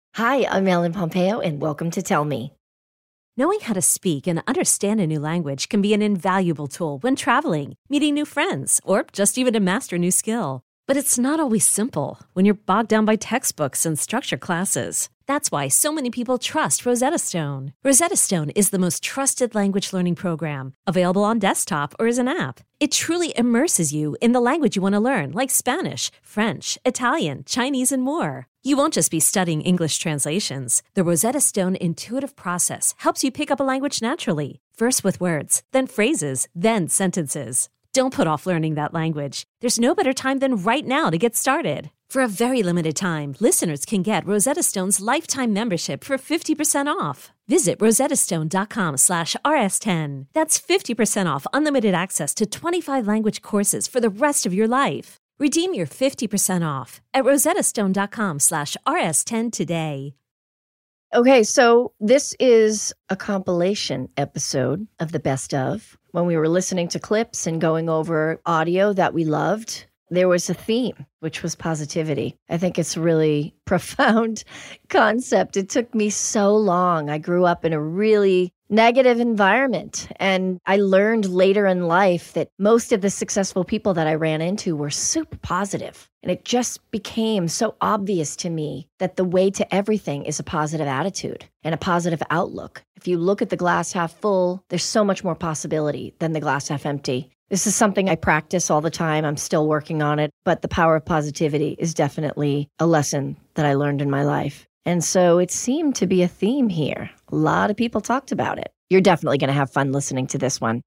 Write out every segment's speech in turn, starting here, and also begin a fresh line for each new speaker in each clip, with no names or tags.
Hi, I'm Ellen Pompeo, and welcome to Tell Me.
Knowing how to speak and understand a new language can be an invaluable tool when traveling, meeting new friends, or just even to master a new skill. But it's not always simple when you're bogged down by textbooks and structured classes. That's why so many people trust Rosetta Stone. Rosetta Stone is the most trusted language learning program, available on desktop or as an app. It truly immerses you in the language you want to learn, like Spanish, French, Italian, Chinese, and more. You won't just be studying English translations. The Rosetta Stone intuitive process helps you pick up a language naturally, first with words, then phrases, then sentences. Don't put off learning that language. There's no better time than right now to get started. For a very limited time, listeners can get Rosetta Stone's lifetime membership for 50% off. Visit rosettastone.com/rs10. That's 50% off unlimited access to 25 language courses for the rest of your life. Redeem your 50% off at rosettastone.com/rs10 today.
Okay, so this is a compilation episode of the best of. When we were listening to clips and going over audio that we loved, there was a theme, which was positivity. I think it's a really profound concept. It took me so long. I grew up in a really negative environment, and I learned later in life that most of the successful people that I ran into were super positive. And it just became so obvious to me that the way to everything is a positive attitude and a positive outlook. If you look at the glass half full, there's so much more possibility than the glass half empty. This is something I practice all the time. I'm still working on it, but the power of positivity is definitely a lesson that I learned in my life. And so it seemed to be a theme here. A lot of people talked about it. You're definitely going to have fun listening to this one.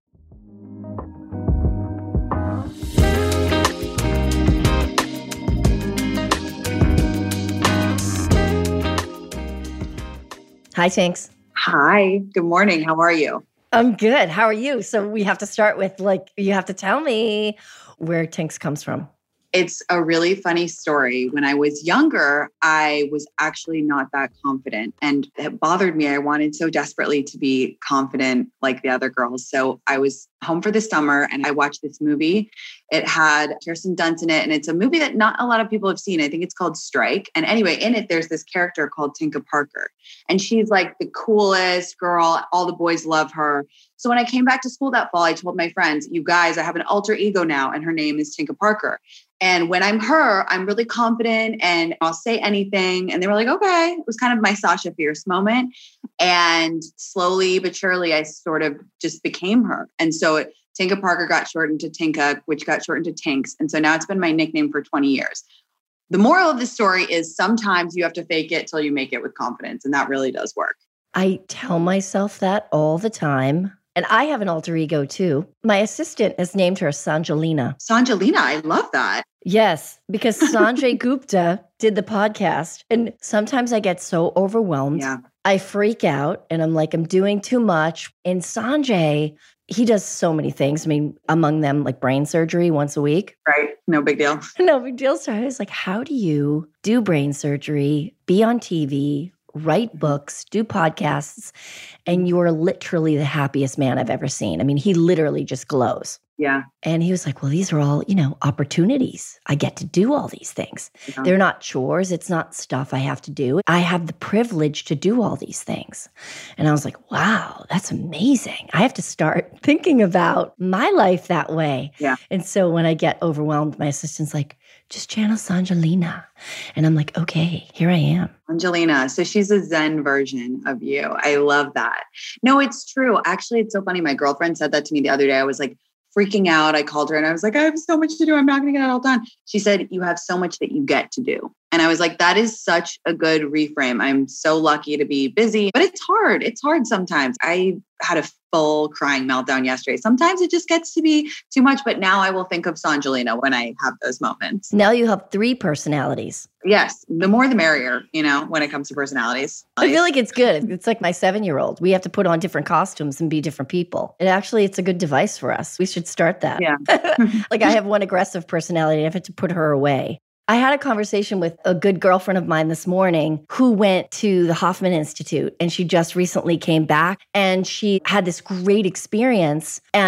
Hi, Tinks.
Hi, good morning. How are you?
I'm good. How are you? So we have to start with, you have to tell me where Tinks comes from.
It's a really funny story. When I was younger, I was actually not that confident, and it bothered me. I wanted so desperately to be confident like the other girls. So I was home for the summer and I watched this movie. It had Kirsten Dunst in it, and it's a movie that not a lot of people have seen. I think it's called Strike. And anyway, in it, there's this character called Tinka Parker, and she's like the coolest girl. All the boys love her. So when I came back to school that fall, I told my friends, you guys, I have an alter ego now, and her name is Tinka Parker. And when I'm her, I'm really confident and I'll say anything. And they were like, okay. It was kind of my Sasha Fierce moment. And slowly but surely, I sort of just became her. And so Tinka Parker got shortened to Tinka, which got shortened to Tinks. And so now it's been my nickname for 20 years. The moral of the story is sometimes you have to fake it till you make it with confidence. And that really does work.
I tell myself that all the time. And I have an alter ego too. My assistant has named her Sanjalina.
Sanjalina, I love that.
Yes, because Sanjay Gupta did the podcast. And sometimes I get so overwhelmed.
Yeah.
I freak out and I'm like, I'm doing too much. And Sanjay, he does so many things. I mean, among them, like brain surgery once a week.
Right. No big deal.
No big deal. So I was like, how do you do brain surgery, be on TV, write books, do podcasts, and you're literally the happiest man I've ever seen. I mean, he literally just glows.
Yeah.
And he was like, well, these are all, opportunities. I get to do all these things. Yeah. They're not chores. It's not stuff I have to do. I have the privilege to do all these things. And I was like, wow, that's amazing. I have to start thinking about my life that way.
Yeah.
And so when I get overwhelmed, my assistant's like, just channel Sanjalina. And I'm like, okay, here I am.
Angelina. So she's a Zen version of you. I love that. No, it's true. Actually, it's so funny. My girlfriend said that to me the other day. I was like freaking out. I called her and I was like, I have so much to do. I'm not going to get it all done. She said, you have so much that you get to do. And I was like, that is such a good reframe. I'm so lucky to be busy, but it's hard. It's hard sometimes. I had a full crying meltdown yesterday. Sometimes it just gets to be too much, but now I will think of Sanjalina when I have those moments.
Now you have 3 personalities.
Yes. The more the merrier, when it comes to personalities.
I feel like it's good. It's like my 7-year-old. We have to put on different costumes and be different people. It's a good device for us. We should start that.
Yeah.
Like I have one aggressive personality. I've had to put her away. I had a conversation with a good girlfriend of mine this morning who went to the Hoffman Institute, and she just recently came back and she had this great experience. And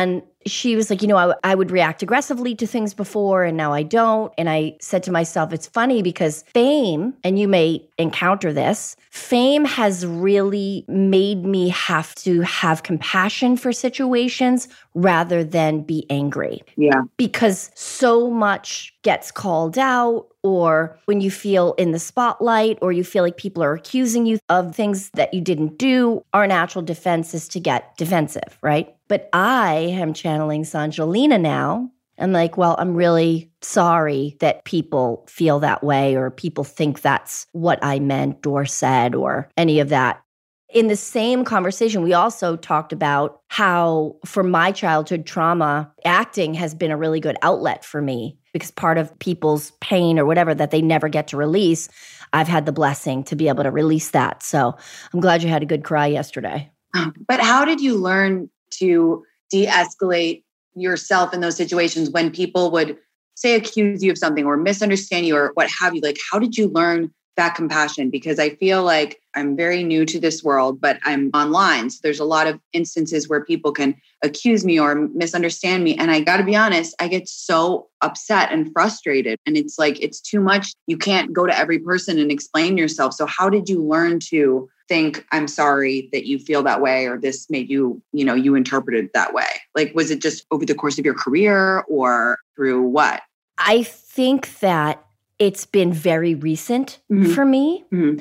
she was like, I would react aggressively to things before and now I don't. And I said to myself, it's funny because fame, and you may encounter this, fame has really made me have to have compassion for situations rather than be angry.
Yeah.
Because so much gets called out, or when you feel in the spotlight, or you feel like people are accusing you of things that you didn't do, our natural defense is to get defensive, right? But I am channeling Sanjalina now. I'm like, well, I'm really sorry that people feel that way, or people think that's what I meant or said, or any of that. In the same conversation, we also talked about how, for my childhood trauma, acting has been a really good outlet for me, because part of people's pain or whatever that they never get to release, I've had the blessing to be able to release that. So I'm glad you had a good cry yesterday.
But how did you learn to de-escalate yourself in those situations when people would say accuse you of something or misunderstand you or what have you? Like, how did you learn that compassion? Because I feel like I'm very new to this world, but I'm online. So there's a lot of instances where people can accuse me or misunderstand me. And I got to be honest, I get so upset and frustrated. And it's like, it's too much. You can't go to every person and explain yourself. So how did you learn to think, I'm sorry that you feel that way, or this made you, you interpreted it that way? Like, was it just over the course of your career or through what?
I think that it's been very recent for me. Mm-hmm.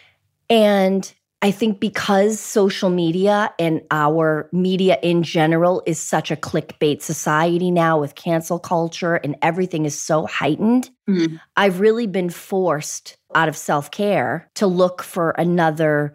And I think because social media and our media in general is such a clickbait society now with cancel culture and everything is so heightened, I've really been forced out of self-care to look for another,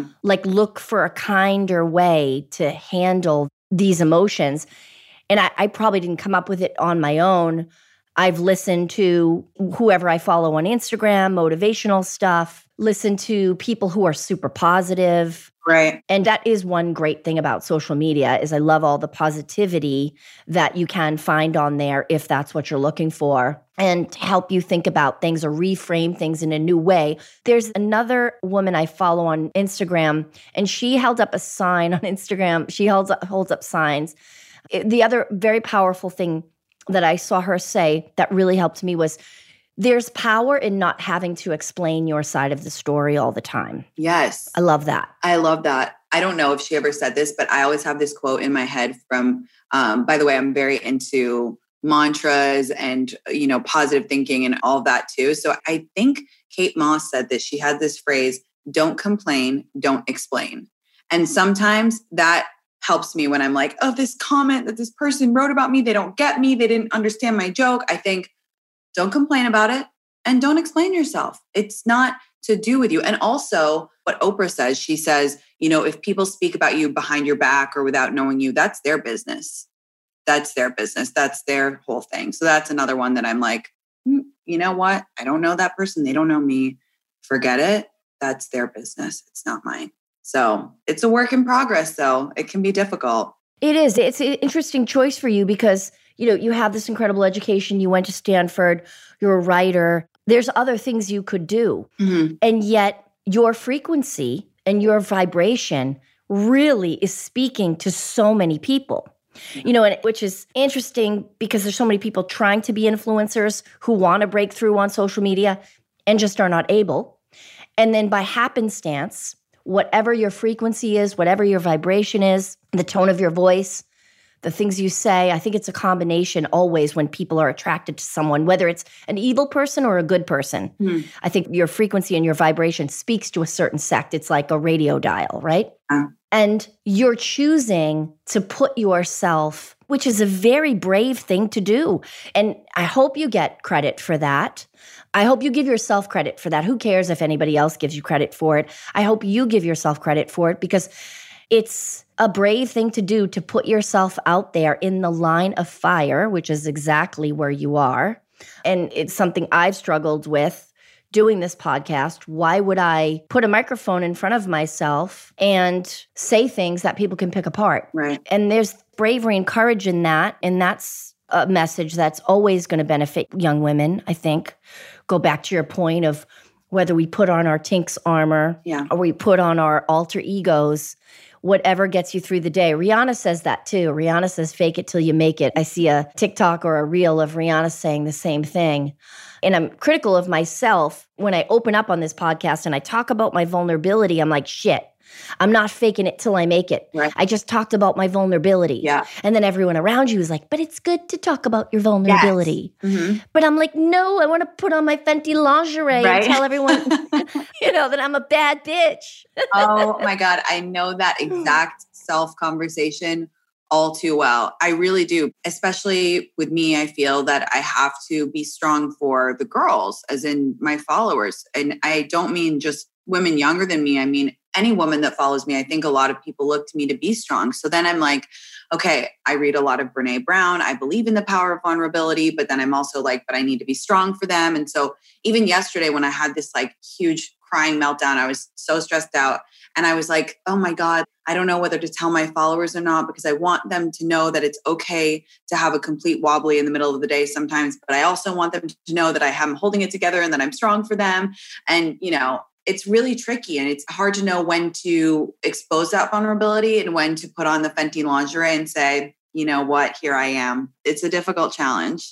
look for a kinder way to handle these emotions. And I probably didn't come up with it on my own. I've listened to whoever I follow on Instagram, motivational stuff, listen to people who are super positive.
Right.
And that is one great thing about social media is I love all the positivity that you can find on there if that's what you're looking for, and help you think about things or reframe things in a new way. There's another woman I follow on Instagram, and she held up a sign on Instagram. She holds up signs. The other very powerful thing that I saw her say that really helped me was, there's power in not having to explain your side of the story all the time.
Yes.
I love that.
I love that. I don't know if she ever said this, but I always have this quote in my head from, by the way, I'm very into mantras and, positive thinking and all that too. So I think Kate Moss said this. She had this phrase, don't complain, don't explain. And sometimes that helps me when I'm like, oh, this comment that this person wrote about me, they don't get me. They didn't understand my joke. I think, don't complain about it and don't explain yourself. It's not to do with you. And also what Oprah says, she says, if people speak about you behind your back or without knowing you, that's their business. That's their business. That's their whole thing. So that's another one that I'm like, you know what? I don't know that person. They don't know me. Forget it. That's their business. It's not mine. So it's a work in progress, though. It can be difficult.
It is. It's an interesting choice for you because, you have this incredible education. You went to Stanford. You're a writer. There's other things you could do. Mm-hmm. And yet your frequency and your vibration really is speaking to so many people. And which is interesting because there's so many people trying to be influencers who want to break through on social media and just are not able. And then by happenstance, whatever your frequency is, whatever your vibration is, the tone of your voice, the things you say, I think it's a combination always when people are attracted to someone, whether it's an evil person or a good person. I think your frequency and your vibration speaks to a certain sect. It's like a radio dial, right? And you're choosing to put yourself, which is a very brave thing to do. And I hope you get credit for that. I hope you give yourself credit for that. Who cares if anybody else gives you credit for it? I hope you give yourself credit for it because it's a brave thing to do, to put yourself out there in the line of fire, which is exactly where you are. And it's something I've struggled with doing this podcast. Why would I put a microphone in front of myself and say things that people can pick apart?
Right.
And there's bravery and courage in that. And that's a message that's always going to benefit young women, I think. Go back to your point of whether we put on our Tinks armor or we put on our alter egos, whatever gets you through the day. Rihanna says that too. Rihanna says, fake it till you make it. I see a TikTok or a reel of Rihanna saying the same thing. And I'm critical of myself when I open up on this podcast and I talk about my vulnerability. I'm like, shit, I'm not faking it till I make it.
Right.
I just talked about my vulnerability.
Yeah.
And then everyone around you is like, but it's good to talk about your vulnerability.
Yes. Mm-hmm.
But I'm like, no, I want to put on my Fenty lingerie and tell everyone, that I'm a bad bitch.
Oh my God. I know that exact self-conversation all too well. I really do. Especially with me, I feel that I have to be strong for the girls, as in my followers. And I don't mean just women younger than me. I mean, any woman that follows me. I think a lot of people look to me to be strong. So then I'm like, okay, I read a lot of Brene Brown. I believe in the power of vulnerability, but then I'm also like, but I need to be strong for them. And so even yesterday when I had this like huge crying meltdown, I was so stressed out. And I was like, oh my God, I don't know whether to tell my followers or not, because I want them to know that it's okay to have a complete wobbly in the middle of the day sometimes. But I also want them to know that I am holding it together and that I'm strong for them. And, it's really tricky, and it's hard to know when to expose that vulnerability and when to put on the Fenty lingerie and say, you know what, here I am. It's a difficult challenge.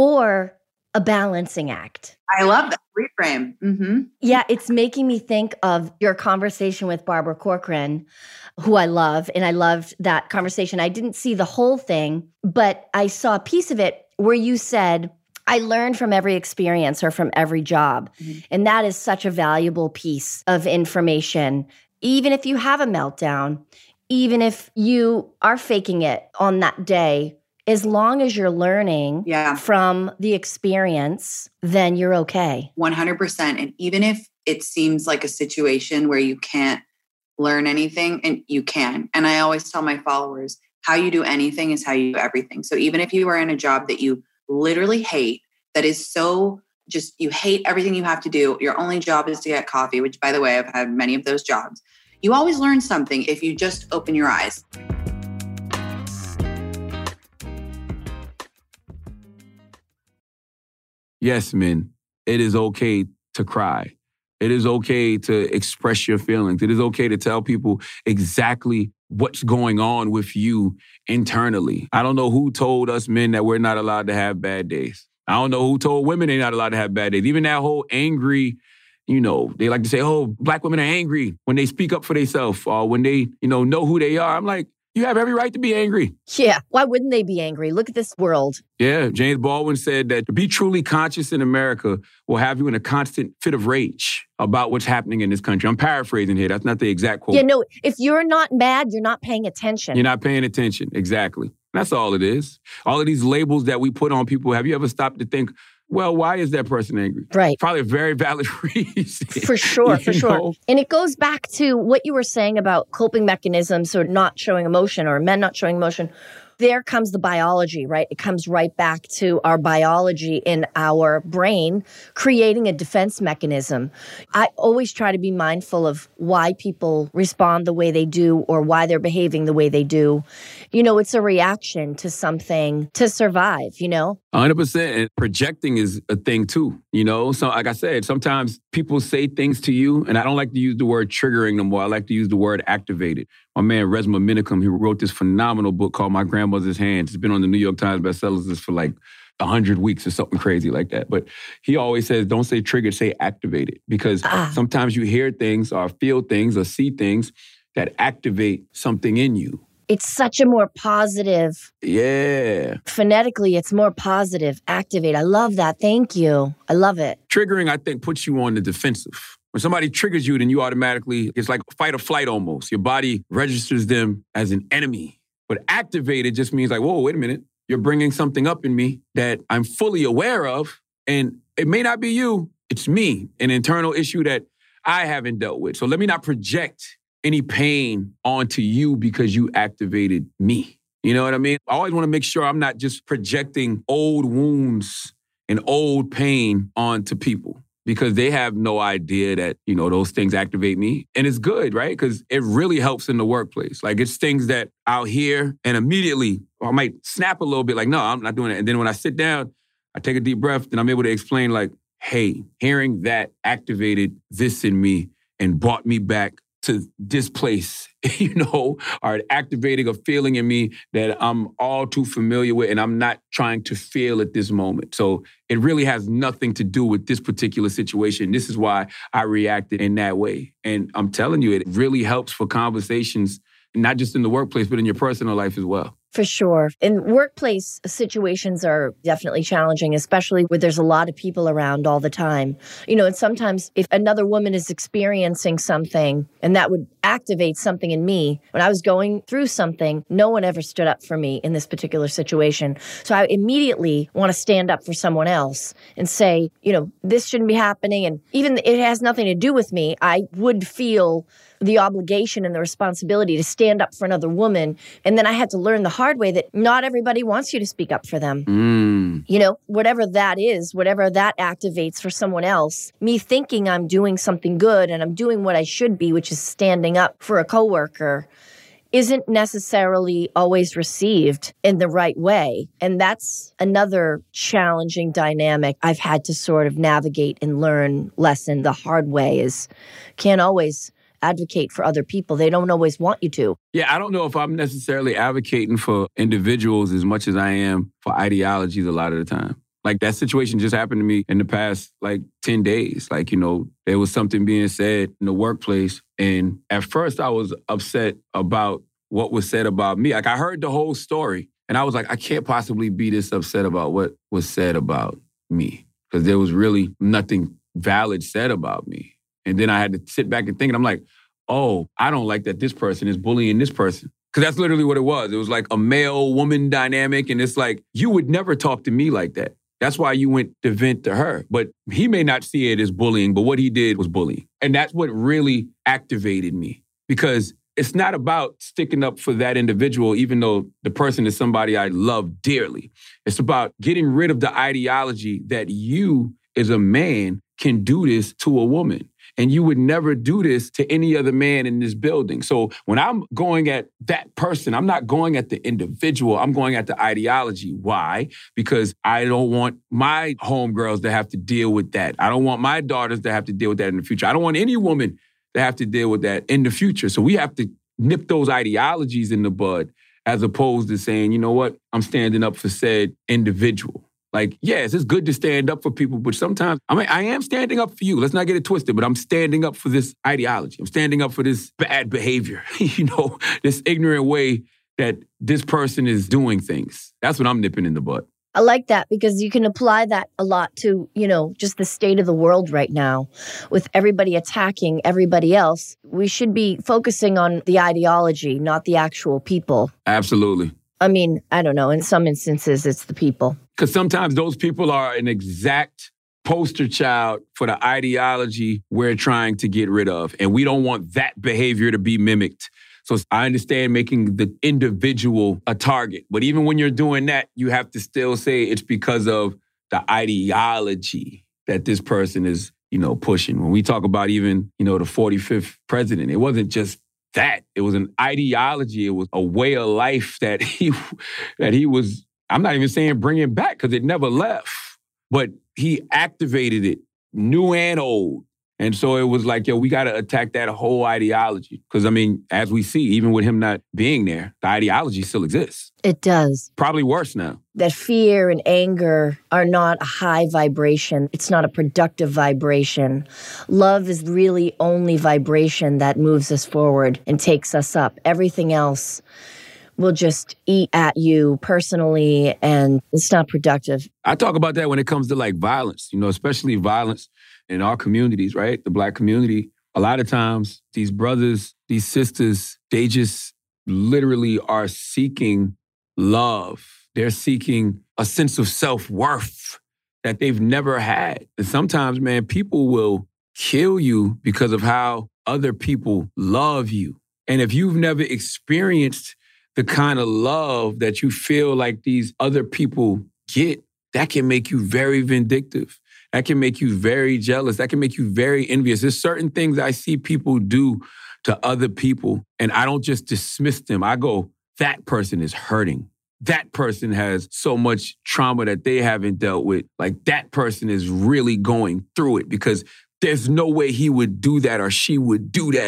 Or a balancing act.
I love that reframe. Mm-hmm.
Yeah, it's making me think of your conversation with Barbara Corcoran, who I love, and I loved that conversation. I didn't see the whole thing, but I saw a piece of it where you said, I learned from every experience or from every job. Mm-hmm. And that is such a valuable piece of information. Even if you have a meltdown, even if you are faking it on that day, as long as you're learning from the experience, then you're okay.
100%. And even if it seems like a situation where you can't learn anything, and you can. And I always tell my followers, how you do anything is how you do everything. So even if you are in a job that you literally hate, that is so just, you hate everything you have to do. Your only job is to get coffee, which by the way, I've had many of those jobs. You always learn something if you just open your eyes.
Yes, men, it is okay to cry. It is okay to express your feelings. It is okay to tell people exactly what's going on with you internally. I don't know who told us men that we're not allowed to have bad days. I don't know who told women they're not allowed to have bad days. Even that whole angry, they like to say, oh, black women are angry when they speak up for themselves or when they, know who they are. I'm like, you have every right to be angry.
Yeah. Why wouldn't they be angry? Look at this world.
Yeah. James Baldwin said that to be truly conscious in America will have you in a constant fit of rage about what's happening in this country. I'm paraphrasing here. That's not the exact quote.
Yeah, no, if you're not mad, you're not paying attention.
You're not paying attention. Exactly. That's all it is. All of these labels that we put on people, have you ever stopped to think, well, why is that person angry?
Right.
Probably a very valid reason.
For sure. And it goes back to what you were saying about coping mechanisms or not showing emotion or men not showing emotion. There comes the biology, right? It comes right back to our biology in our brain, creating a defense mechanism. I always try to be mindful of why people respond the way they do or why they're behaving the way they do. It's a reaction to something to survive,
100%. And projecting is a thing too, So like I said, sometimes people say things to you, and I don't like to use the word triggering no more. I like to use the word activated. My man, Resmaa Menakem, he wrote this phenomenal book called My Grandmother's Hands. It's been on the New York Times bestsellers list for like 100 weeks or something crazy like that. But he always says, don't say triggered, say activated. Because sometimes you hear things or feel things or see things that activate something in you.
It's such a more positive.
Yeah.
Phonetically, it's more positive. Activate. I love that. Thank you. I love it.
Triggering, I think, puts you on the defensive. When somebody triggers you, then you automatically, it's like fight or flight almost. Your body registers them as an enemy. But activated just means like, whoa, wait a minute. You're bringing something up in me that I'm fully aware of. And it may not be you. It's me, an internal issue that I haven't dealt with. So let me not project any pain onto you because you activated me. You know what I mean? I always want to make sure I'm not just projecting old wounds and old pain onto people because they have no idea that, those things activate me. And it's good, right? Because it really helps in the workplace. Like it's things that I'll hear and immediately I might snap a little bit like, no, I'm not doing it. And then when I sit down, I take a deep breath and I'm able to explain like, hey, hearing that activated this in me and brought me back to displace, or activating a feeling in me that I'm all too familiar with and I'm not trying to feel at this moment. So it really has nothing to do with this particular situation. This is why I reacted in that way. And I'm telling you, it really helps for conversations, not just in the workplace, but in your personal life as well.
For sure. And workplace situations are definitely challenging, especially where there's a lot of people around all the time. And sometimes if another woman is experiencing something and that would activate something in me, when I was going through something, no one ever stood up for me in this particular situation. So I immediately want to stand up for someone else and say, this shouldn't be happening. And even if it has nothing to do with me, I would feel the obligation and the responsibility to stand up for another woman. And then I had to learn the hard way that not everybody wants you to speak up for them. Whatever that is, whatever that activates for someone else, me thinking I'm doing something good and I'm doing what I should be, which is standing up for a coworker, isn't necessarily always received in the right way. And that's another challenging dynamic I've had to sort of navigate and learn lesson the hard way is can't always advocate for other people. They don't always want you to.
Yeah, I don't know if I'm necessarily advocating for individuals as much as I am for ideologies a lot of the time. Like that situation just happened to me in the past 10 days. There was something being said in the workplace. And at first I was upset about what was said about me. I heard the whole story and I was like, I can't possibly be this upset about what was said about me because there was really nothing valid said about me. And then I had to sit back and think, and I'm like, oh, I don't like that this person is bullying this person. Because that's literally what it was. It was like a male-woman dynamic, and it's like, you would never talk to me like that. That's why you went to vent to her. But he may not see it as bullying, but what he did was bullying. And that's what really activated me. Because it's not about sticking up for that individual, even though the person is somebody I love dearly. It's about getting rid of the ideology that you, as a man, can do this to a woman. And you would never do this to any other man in this building. So when I'm going at that person, I'm not going at the individual. I'm going at the ideology. Why? Because I don't want my homegirls to have to deal with that. I don't want my daughters to have to deal with that in the future. I don't want any woman to have to deal with that in the future. So we have to nip those ideologies in the bud as opposed to saying, you know what? I'm standing up for said individual. Yes, it's good to stand up for people, but sometimes, I am standing up for you. Let's not get it twisted, but I'm standing up for this ideology. I'm standing up for this bad behavior, this ignorant way that this person is doing things. That's what I'm nipping in the bud.
I like that because you can apply that a lot to, just the state of the world right now. With everybody attacking everybody else, we should be focusing on the ideology, not the actual people.
Absolutely.
I don't know. In some instances, it's the people.
Because sometimes those people are an exact poster child for the ideology we're trying to get rid of. And we don't want that behavior to be mimicked. So I understand making the individual a target. But even when you're doing that, you have to still say it's because of the ideology that this person is, pushing. When we talk about even, the 45th president, it wasn't just that. It was an ideology. It was a way of life that he was, I'm not even saying bring it back because it never left, but he activated it, new and old. And so it was like, we got to attack that whole ideology. Because, as we see, even with him not being there, the ideology still exists.
It does.
Probably worse now.
That fear and anger are not a high vibration. It's not a productive vibration. Love is really only vibration that moves us forward and takes us up. Everything else will just eat at you personally, and it's not productive.
I talk about that when it comes to violence, especially violence in our communities, right? The Black community. A lot of times, these brothers, these sisters, they just literally are seeking love. They're seeking a sense of self-worth that they've never had. And sometimes, man, people will kill you because of how other people love you. And if you've never experienced the kind of love that you feel like these other people get, that can make you very vindictive. That can make you very jealous. That can make you very envious. There's certain things I see people do to other people, and I don't just dismiss them. I go, that person is hurting. That person has so much trauma that they haven't dealt with. That person is really going through it because there's no way he would do that or she would do that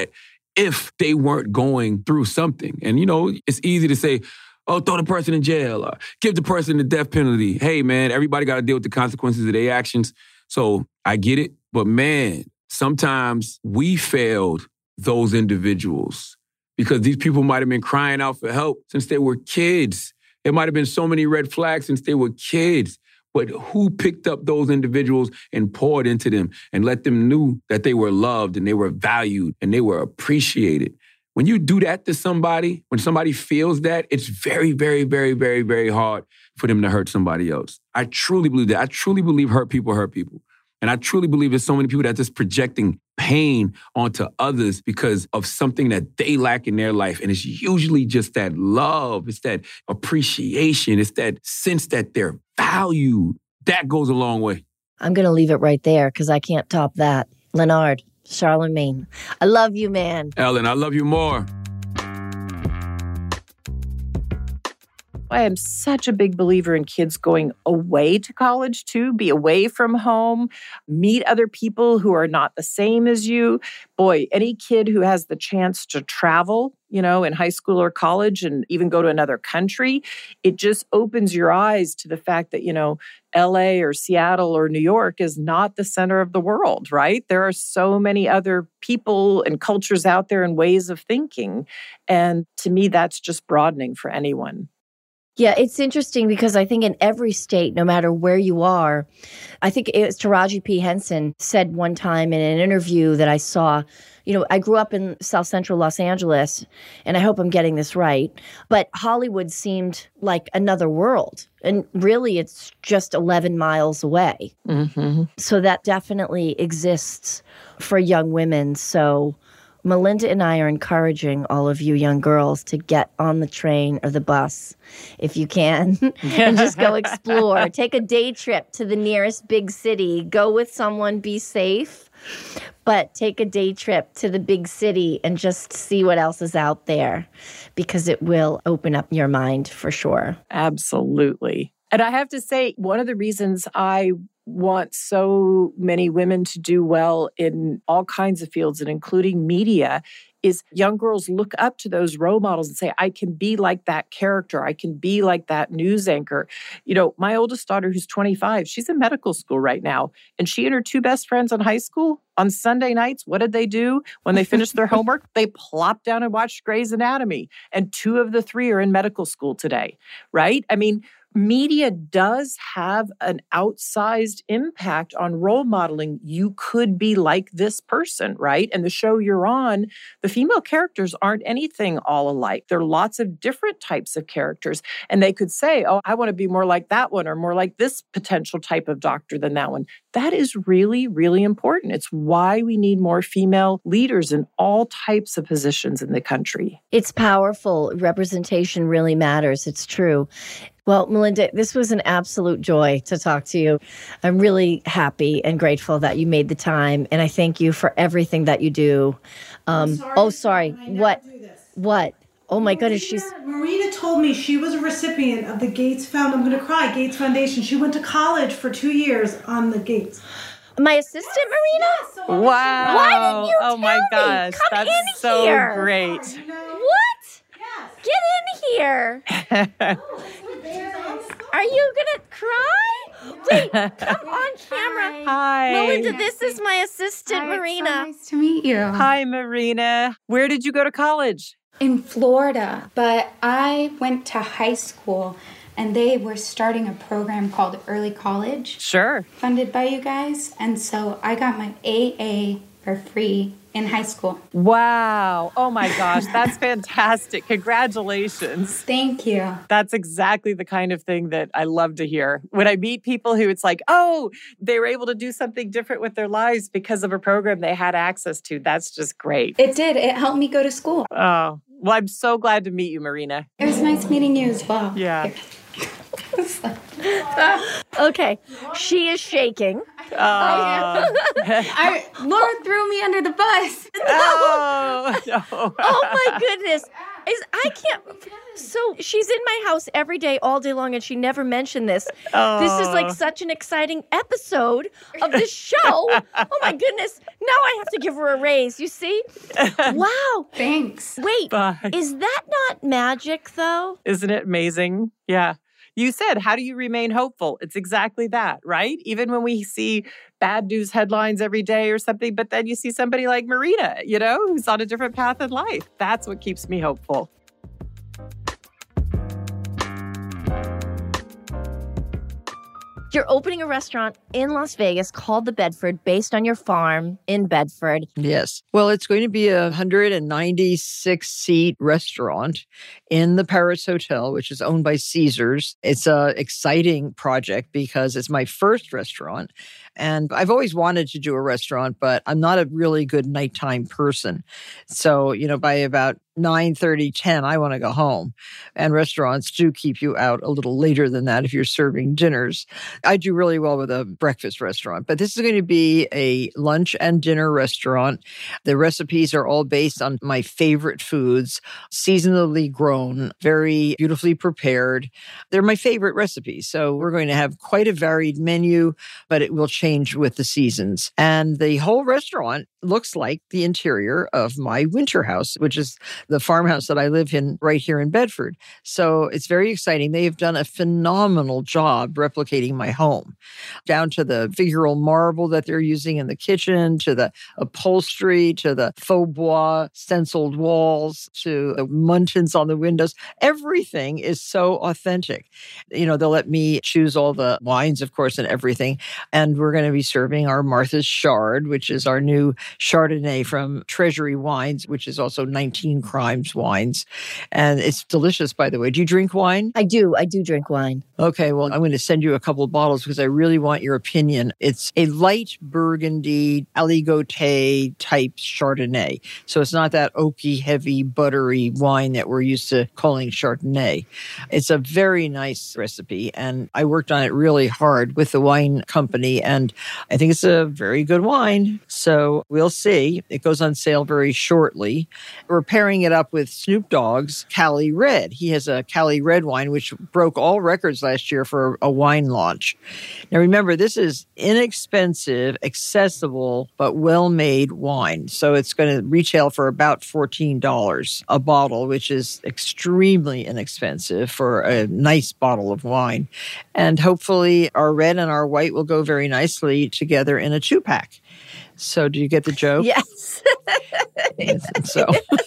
if they weren't going through something. And, it's easy to say, oh, throw the person in jail or give the person the death penalty. Hey, man, everybody got to deal with the consequences of their actions. So I get it. But, man, sometimes we failed those individuals because these people might have been crying out for help since they were kids. There might have been so many red flags since they were kids. But who picked up those individuals and poured into them and let them know that they were loved and they were valued and they were appreciated? When you do that to somebody, when somebody feels that, it's very, very, very, very, very hard for them to hurt somebody else. I truly believe that. I truly believe hurt people hurt people. And I truly believe there's so many people that are just projecting pain onto others because of something that they lack in their life. And it's usually just that love. It's that appreciation. It's that sense that they're valued. That goes a long way.
I'm going to leave it right there because I can't top that. Leonard, Charlamagne, I love you, man.
Ellen, I love you more.
I am such a big believer in kids going away to college too, be away from home, meet other people who are not the same as you. Boy, any kid who has the chance to travel, in high school or college and even go to another country, it just opens your eyes to the fact that, LA or Seattle or New York is not the center of the world, right? There are so many other people and cultures out there and ways of thinking. And to me, that's just broadening for anyone.
Yeah, it's interesting because I think in every state, no matter where you are, I think it was Taraji P. Henson said one time in an interview that I saw, I grew up in South Central Los Angeles, and I hope I'm getting this right, but Hollywood seemed like another world. And really, it's just 11 miles away.
Mm-hmm.
So that definitely exists for young women. So Melinda and I are encouraging all of you young girls to get on the train or the bus if you can and just go explore. Take a day trip to the nearest big city. Go with someone, be safe, but take a day trip to the big city and just see what else is out there because it will open up your mind for sure.
Absolutely. And I have to say, one of the reasons I want so many women to do well in all kinds of fields and including media is young girls look up to those role models and say, I can be like that character. I can be like that news anchor. My oldest daughter, who's 25, she's in medical school right now. And she and her two best friends in high school, on Sunday nights, what did they do? When they finished their homework, they plopped down and watched Grey's Anatomy. And 2 of the 3 are in medical school today, right? I mean, media does have an outsized impact on role modeling. You could be like this person, right? And the show you're on, the female characters aren't anything all alike. There are lots of different types of characters. And they could say, oh, I want to be more like that one or more like this potential type of doctor than that one. That is really, really important. It's why we need more female leaders in all types of positions in the country.
It's powerful. Representation really matters. It's true. Well, Melinda, this was an absolute joy to talk to you. I'm really happy and grateful that you made the time, and I thank you for everything that you do. Sorry. What? Oh my goodness,
Marina told me she was a recipient of the Gates Foundation. She went to college for 2 years on the Gates.
My assistant, Marina?
Yes,
wow.
Why didn't you tell
my
me?
gosh,
Come
that's
in
so
here.
great.
What?
Yes.
Get in here. Are you going to cry? Wait, come on camera.
Hi.
Melinda, this is my assistant, Marina.
So nice to meet you.
Hi, Marina. Where did you go to college?
In Florida, but I went to high school and they were starting a program called Early College.
Sure.
Funded by you guys. And so I got my AA for free in high school.
Wow. Oh my gosh. That's fantastic. Congratulations.
Thank you.
That's exactly the kind of thing that I love to hear. When I meet people who it's like, oh, they were able to do something different with their lives because of a program they had access to. That's just great.
It did. It helped me go to school.
Oh, well, I'm so glad to meet you, Marina.
It was nice meeting you as well.
Yeah.
Okay, she is shaking.
Laura threw me under the bus.
Oh, no.
Oh my goodness. I can't. So she's in my house every day, all day long, and she never mentioned this.
Oh.
This is like such an exciting episode of the show. Oh my goodness. Now I have to give her a raise. You see? Wow.
Thanks.
Wait,
Bye.
is that not magic though?
Isn't it amazing? Yeah. You said, how do you remain hopeful? It's exactly that, right? Even when we see bad news headlines every day or something, but then you see somebody like Marina, who's on a different path in life. That's what keeps me hopeful.
You're opening a restaurant in Las Vegas called The Bedford, based on your farm in Bedford.
Yes. Well, it's going to be a 196-seat restaurant in the Paris Hotel, which is owned by Caesars. It's an exciting project because it's my first restaurant. And I've always wanted to do a restaurant, but I'm not a really good nighttime person. So, by about 9:30, 10, I want to go home. And restaurants do keep you out a little later than that if you're serving dinners. I do really well with a breakfast restaurant, but this is going to be a lunch and dinner restaurant. The recipes are all based on my favorite foods, seasonally grown, very beautifully prepared. They're my favorite recipes. So we're going to have quite a varied menu, but it will change with the seasons. And the whole restaurant looks like the interior of my winter house, which is the farmhouse that I live in right here in Bedford. So it's very exciting. They have done a phenomenal job replicating my home, down to the figural marble that they're using in the kitchen, to the upholstery, to the faux bois stenciled walls, to the muntins on the windows. Everything is so authentic. They'll let me choose all the wines, of course, and everything. And we're going to be serving our Martha's Chard, which is our new Chardonnay from Treasury Wines, which is also 19 Crimes wines. And it's delicious, by the way. Do you drink wine?
I do drink wine.
Okay, well, I'm going to send you a couple of bottles because I really want your opinion. It's a light burgundy, aligoté type Chardonnay. So it's not that oaky, heavy, buttery wine that we're used to calling Chardonnay. It's a very nice recipe, and I worked on it really hard with the wine company, and I think it's a very good wine. So we'll see. It goes on sale very shortly. We're pairing it up with Snoop Dogg's Cali Red. He has a Cali Red wine, which broke all records last year for a wine launch. Now, remember, this is inexpensive, accessible, but well-made wine. So it's going to retail for about $14 a bottle, which is extremely inexpensive for a nice bottle of wine. And hopefully our red and our white will go very nicely together in a 2-pack. So do you get the joke?
Yes.
So...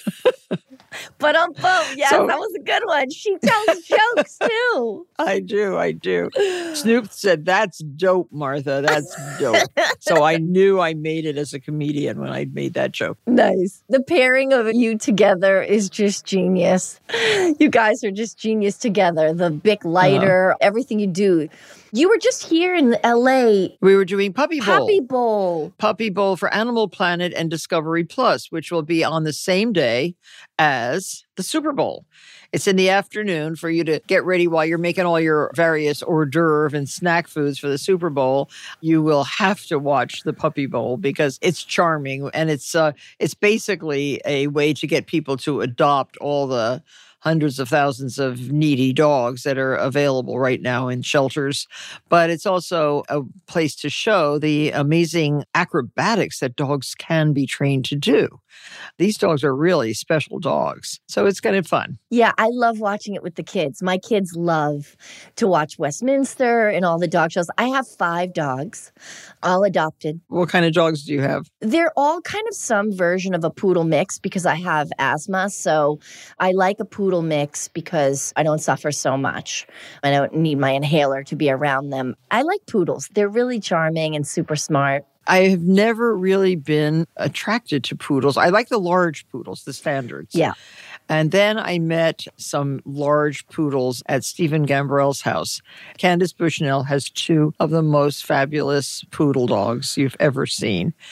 But yes, that was a good one. She tells jokes too.
I do. Snoop said, "That's dope, Martha. That's dope." So I knew I made it as a comedian when I made that joke.
Nice. The pairing of you together is just genius. You guys are just genius together. The Bic lighter, everything you do. You were just here in LA.
We were doing Puppy
Bowl.
Puppy Bowl for Animal Planet and Discovery Plus, which will be on the same day as the Super Bowl. It's in the afternoon for you to get ready while you're making all your various hors d'oeuvre and snack foods for the Super Bowl. You will have to watch the Puppy Bowl because it's charming, and it's basically a way to get people to adopt all the hundreds of thousands of needy dogs that are available right now in shelters. But it's also a place to show the amazing acrobatics that dogs can be trained to do. These dogs are really special dogs. So it's kind of fun.
Yeah, I love watching it with the kids. My kids love to watch Westminster and all the dog shows. I have 5 dogs, all adopted.
What kind of dogs do you have?
They're all kind of some version of a poodle mix because I have asthma. So I like a poodle mix because I don't suffer so much. I don't need my inhaler to be around them. I like poodles. They're really charming and super smart.
I have never really been attracted to poodles. I like the large poodles, the standards.
Yeah.
And then I met some large poodles at Stephen Gambrell's house. Candace Bushnell has 2 of the most fabulous poodle dogs you've ever seen.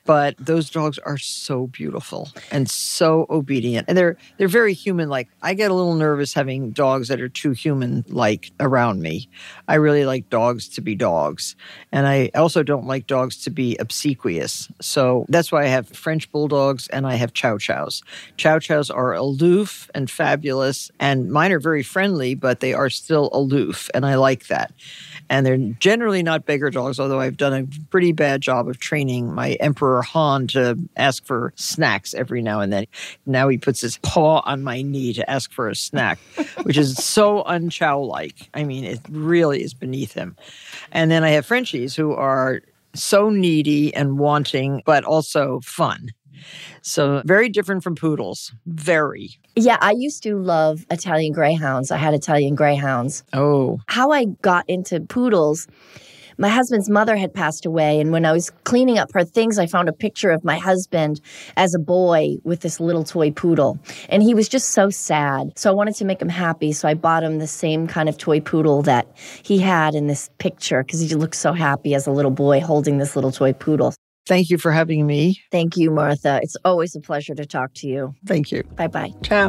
But those dogs are so beautiful and so obedient. And they're very human-like. I get a little nervous having dogs that are too human-like around me. I really like dogs to be dogs. And I also don't like dogs to be obsequious. So that's why I have French bulldogs and I have chow chows. Chow chows are aloof and fabulous. And mine are very friendly, but they are still aloof. And I like that. And they're generally not beggar dogs, although I've done a pretty bad job of training my Emperor Han to ask for snacks every now and then. Now he puts his paw on my knee to ask for a snack, which is so un-chow-like. I mean, it really is beneath him. And then I have Frenchies who are so needy and wanting, but also fun. So very different from poodles. Very.
Yeah, I used to love Italian Greyhounds. I had Italian Greyhounds.
Oh.
How I got into poodles, my husband's mother had passed away. And when I was cleaning up her things, I found a picture of my husband as a boy with this little toy poodle. And he was just so sad. So I wanted to make him happy. So I bought him the same kind of toy poodle that he had in this picture because he looked so happy as a little boy holding this little toy poodle.
Thank you for having me.
Thank you, Martha. It's always a pleasure to talk to you.
Thank you.
Bye-bye.
Ciao.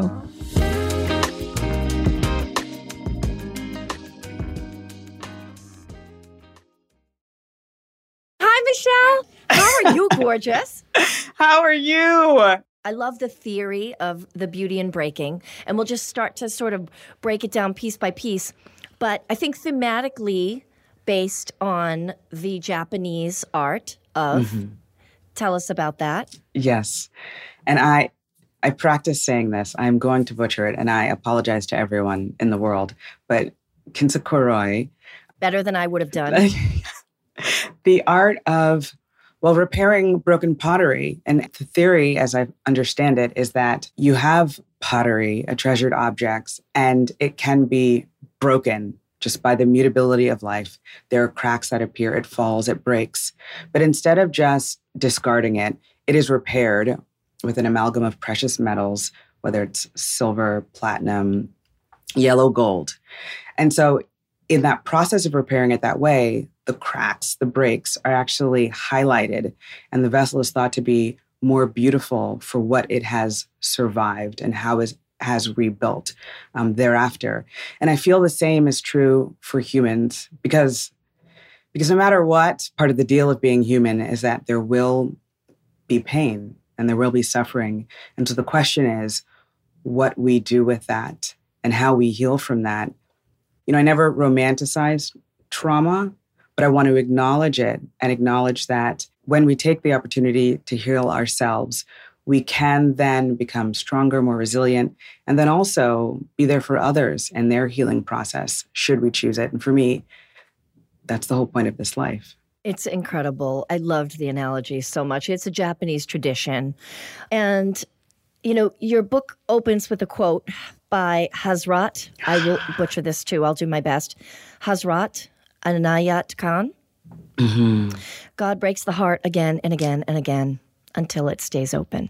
Hi, Michelle. How are you, gorgeous?
How are you?
I love the theory of the beauty in breaking, and we'll just start to sort of break it down piece by piece. But I think thematically based on the Japanese art of. Tell us about that.
Yes. And I practice saying this. I'm going to butcher it, and I apologize to everyone in the world. But kintsukuroi.
Better than I would have done.
The art of, repairing broken pottery. And the theory, as I understand it, is that you have pottery, a treasured object, and it can be broken just by the mutability of life. There are cracks that appear, it falls, it breaks. But instead of just discarding it, it is repaired with an amalgam of precious metals, whether it's silver, platinum, yellow gold. And so in that process of repairing it that way, the cracks, the breaks are actually highlighted, and the vessel is thought to be more beautiful for what it has survived and how it has rebuilt thereafter. And I feel the same is true for humans because no matter what, part of the deal of being human is that there will be pain and there will be suffering. And so the question is what we do with that and how we heal from that. You know, I never romanticize trauma, but I want to acknowledge it and acknowledge that when we take the opportunity to heal ourselves, we can then become stronger, more resilient, and then also be there for others in their healing process, should we choose it. And for me, that's the whole point of this life.
It's incredible. I loved the analogy so much. It's a Japanese tradition. And, you know, your book opens with a quote by Hazrat. I will butcher this too. I'll do my best. Hazrat Inayat Khan.
Mm-hmm.
God breaks the heart again and again and again until it stays open.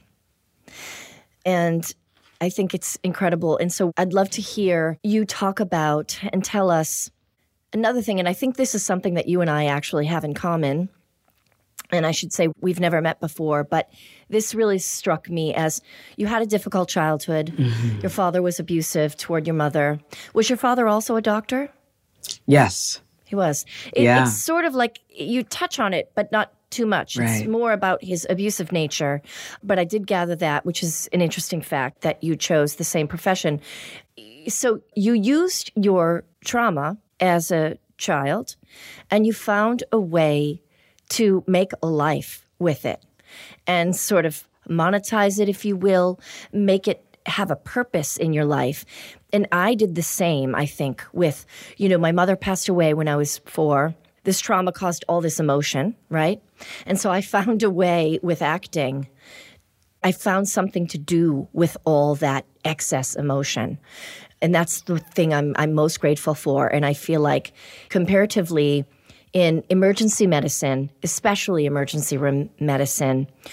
And I think it's incredible. And so I'd love to hear you talk about and tell us another thing. And I think this is something that you and I actually have in common. And I should say we've never met before, but this really struck me as you had a difficult childhood. Mm-hmm. Your father was abusive toward your mother. Was your father also a doctor?
Yes.
He was. It's sort of like you touch on it, but not too much. Right. It's more about his abusive nature. But I did gather that, which is an interesting fact, that you chose the same profession. So you used your trauma as a child, and you found a way to make a life with it and sort of monetize it, if you will, make it have a purpose in your life. And I did the same, I think, with, you know, my mother passed away when I was 4. This trauma caused all this emotion, right? And so I found a way with acting. I found something to do with all that excess emotion. And that's the thing I'm most grateful for. And I feel like comparatively in emergency medicine, especially emergency room medicine,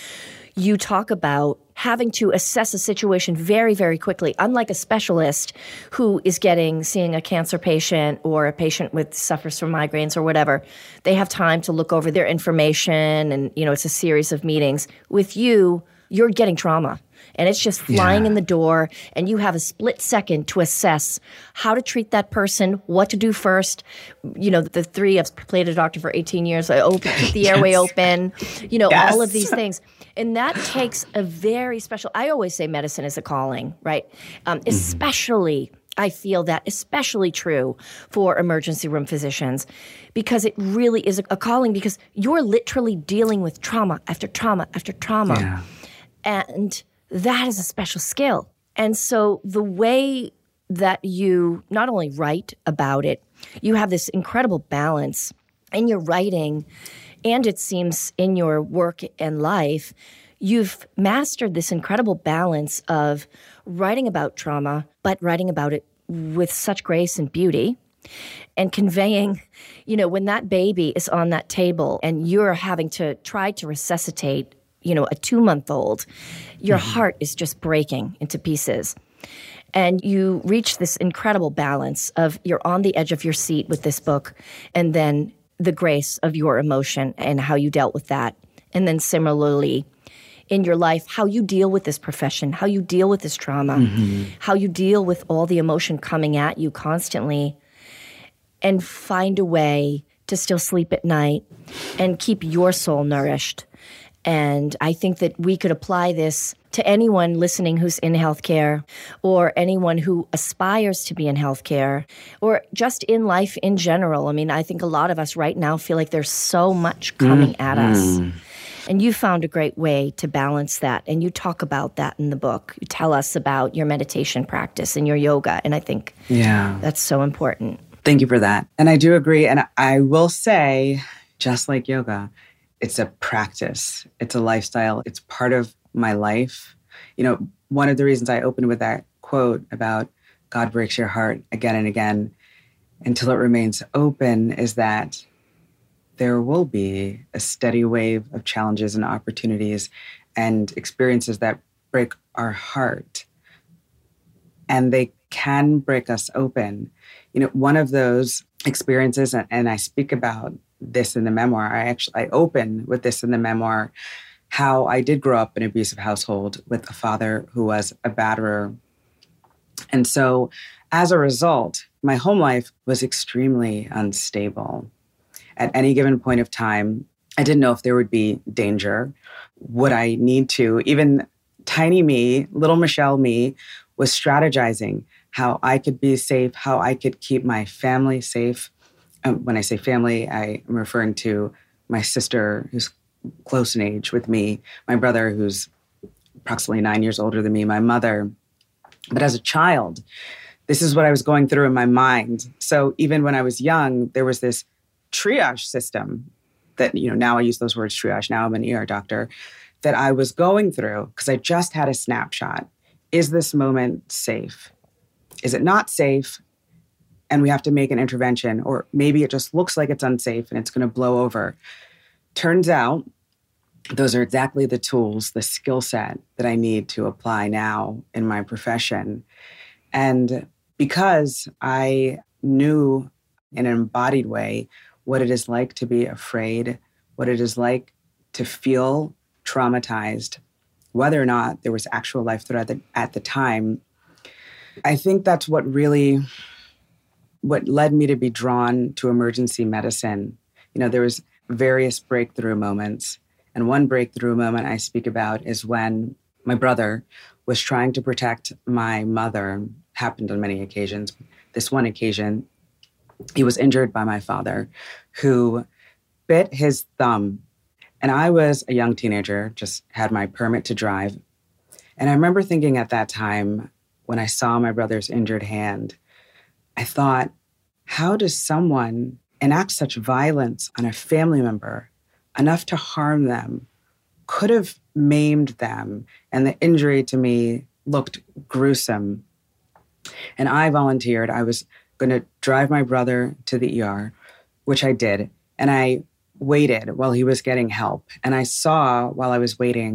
you talk about having to assess a situation very, very quickly, unlike a specialist who is seeing a cancer patient or a patient with suffers from migraines or whatever. They have time to look over their information and, it's a series of meetings. With you, you're getting trauma. And it's just flying in the door, and you have a split second to assess how to treat that person, what to do first. The three, I've played a doctor for 18 years, keep the airway open, all of these things. And that takes a very special, I always say medicine is a calling, right? Especially, I feel that especially true for emergency room physicians, because it really is a calling, because you're literally dealing with trauma after trauma after trauma.
Yeah.
And that is a special skill. And so the way that you not only write about it, you have this incredible balance in your writing, and it seems in your work and life, you've mastered this incredible balance of writing about trauma, but writing about it with such grace and beauty, and conveying, when that baby is on that table and you're having to try to resuscitate a 2-month-old, your heart is just breaking into pieces. And you reach this incredible balance of you're on the edge of your seat with this book, and then the grace of your emotion and how you dealt with that. And then similarly, in your life, how you deal with this profession, how you deal with this trauma, how you deal with all the emotion coming at you constantly, and find a way to still sleep at night and keep your soul nourished. And I think that we could apply this to anyone listening who's in healthcare, or anyone who aspires to be in healthcare, or just in life in general. I mean, I think a lot of us right now feel like there's so much coming at us. And you found a great way to balance that. And you talk about that in the book. You tell us about your meditation practice and your yoga. And I think that's so important.
Thank you for that. And I do agree. And I will say, just like yoga, it's a practice. It's a lifestyle. It's part of my life. One of the reasons I opened with that quote about God breaks your heart again and again until it remains open is that there will be a steady wave of challenges and opportunities and experiences that break our heart. And they can break us open. One of those experiences, and I speak about this in the memoir. I open with this in the memoir, how I did grow up in an abusive household with a father who was a batterer. And so as a result, my home life was extremely unstable. At any given point of time, I didn't know if there would be danger. Would I need to? Even tiny me, little Michelle me, was strategizing how I could be safe, how I could keep my family safe. When I say family, I am referring to my sister, who's close in age with me, my brother, who's approximately 9 years older than me, my mother. But as a child, this is what I was going through in my mind. So even when I was young, there was this triage system that, now I use those words triage, now I'm an ER doctor, that I was going through because I just had a snapshot. Is this moment safe? Is it not safe? And we have to make an intervention, or maybe it just looks like it's unsafe and it's going to blow over. Turns out those are exactly the tools, the skill set that I need to apply now in my profession. And because I knew in an embodied way what it is like to be afraid, what it is like to feel traumatized, whether or not there was actual life threat at the time, I think that's what led me to be drawn to emergency medicine. There was various breakthrough moments. And one breakthrough moment I speak about is when my brother was trying to protect my mother. Happened on many occasions. This one occasion, he was injured by my father, who bit his thumb. And I was a young teenager, just had my permit to drive. And I remember thinking at that time, when I saw my brother's injured hand, I thought, how does someone enact such violence on a family member enough to harm them, could have maimed them, and the injury to me looked gruesome. And I volunteered. I was going to drive my brother to the ER, which I did. And I waited while he was getting help. And I saw, while I was waiting,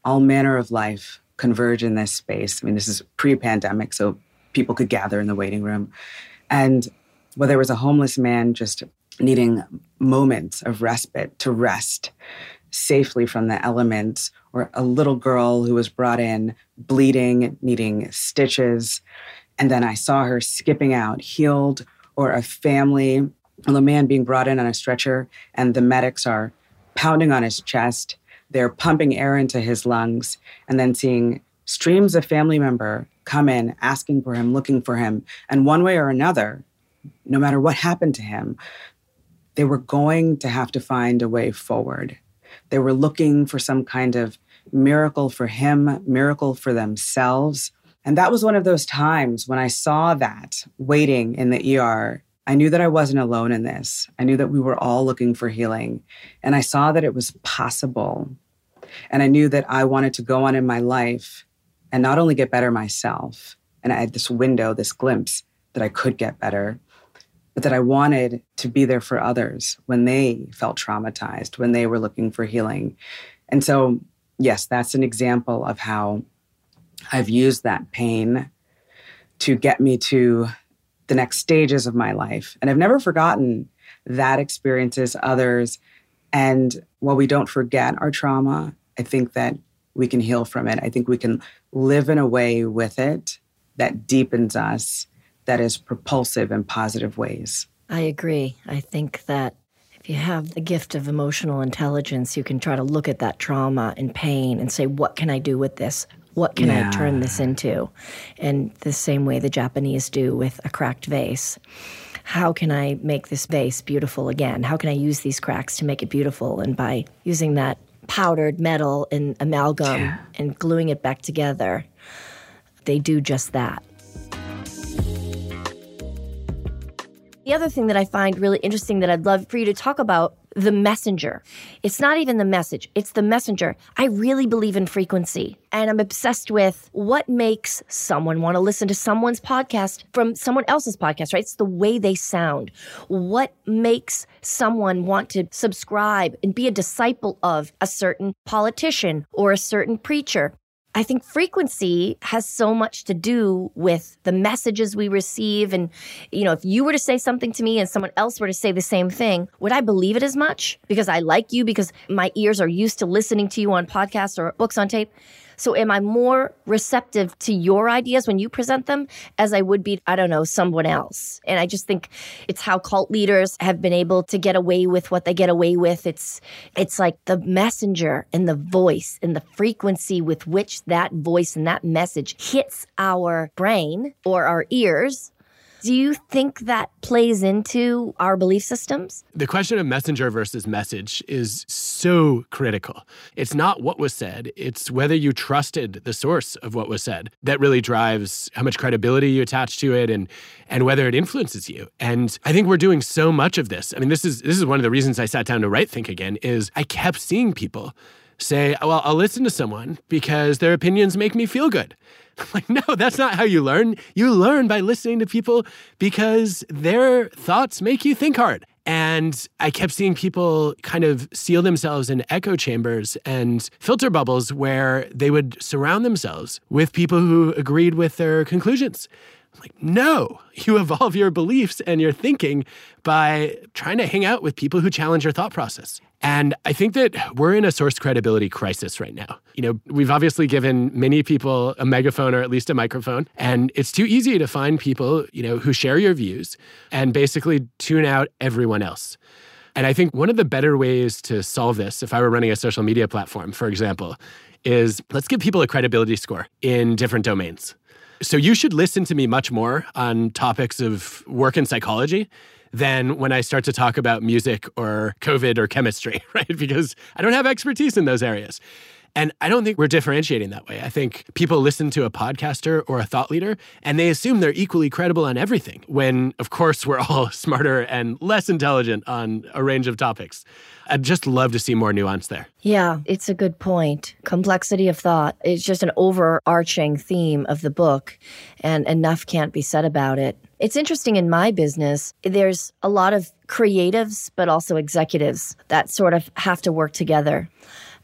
all manner of life converge in this space. I mean, this is pre-pandemic, so people could gather in the waiting room. And whether it was a homeless man just needing moments of respite to rest safely from the elements, or a little girl who was brought in bleeding, needing stitches, and then I saw her skipping out, healed, or a family, or a man being brought in on a stretcher, and the medics are pounding on his chest, they're pumping air into his lungs, and then seeing streams of family member come in, asking for him, looking for him, and one way or another, no matter what happened to him, they were going to have to find a way forward. They were looking for some kind of miracle for him, miracle for themselves. And that was one of those times when I saw that waiting in the ER. I knew that I wasn't alone in this. I knew that we were all looking for healing. And I saw that it was possible. And I knew that I wanted to go on in my life and not only get better myself, and I had this window, this glimpse that I could get better, but that I wanted to be there for others when they felt traumatized, when they were looking for healing. And so, yes, that's an example of how I've used that pain to get me to the next stages of my life. And I've never forgotten that experiences, others. And while we don't forget our trauma, I think that we can heal from it. I think we can live in a way with it that deepens us, that is propulsive in positive ways.
I agree. I think that if you have the gift of emotional intelligence, you can try to look at that trauma and pain and say, what can I do with this? What can I turn this into? And the same way the Japanese do with a cracked vase. How can I make this vase beautiful again? How can I use these cracks to make it beautiful? And by using that powdered metal and amalgam and gluing it back together, they do just that. The other thing that I find really interesting that I'd love for you to talk about, the messenger. It's not even the message, it's the messenger. I really believe in frequency, and I'm obsessed with what makes someone want to listen to someone's podcast from someone else's podcast, right? It's the way they sound. What makes someone want to subscribe and be a disciple of a certain politician or a certain preacher? I think frequency has so much to do with the messages we receive. And, you know, if you were to say something to me and someone else were to say the same thing, would I believe it as much? Because I like you, because my ears are used to listening to you on podcasts or books on tape. So am I more receptive to your ideas when you present them as I would be, I don't know, someone else? And I just think it's how cult leaders have been able to get away with what they get away with. It's like the messenger and the voice and the frequency with which that voice and that message hits our brain or our ears. Do you think that plays into our belief systems?
The question of messenger versus message is so critical. It's not what was said, it's whether you trusted the source of what was said that really drives how much credibility you attach to it and whether it influences you. And I think we're doing so much of this. I mean, this is one of the reasons I sat down to write Think Again, is I kept seeing people say, well, I'll listen to someone because their opinions make me feel good. I'm like, no, that's not how you learn. You learn by listening to people because their thoughts make you think hard. And I kept seeing people kind of seal themselves in echo chambers and filter bubbles where they would surround themselves with people who agreed with their conclusions. I'm like, no, you evolve your beliefs and your thinking by trying to hang out with people who challenge your thought process. And I think that we're in a source credibility crisis right now. You know, we've obviously given many people a megaphone or at least a microphone, and it's too easy to find people, you know, who share your views and basically tune out everyone else. And I think one of the better ways to solve this, if I were running a social media platform, for example, is let's give people a credibility score in different domains. So you should listen to me much more on topics of work in psychology than when I start to talk about music or COVID or chemistry, right? Because I don't have expertise in those areas. And I don't think we're differentiating that way. I think people listen to a podcaster or a thought leader and they assume they're equally credible on everything, when, of course, we're all smarter and less intelligent on a range of topics. I'd just love to see more nuance there.
Yeah, it's a good point. Complexity of thought is just an overarching theme of the book, and enough can't be said about it. It's interesting in my business, there's a lot of creatives, but also executives that sort of have to work together.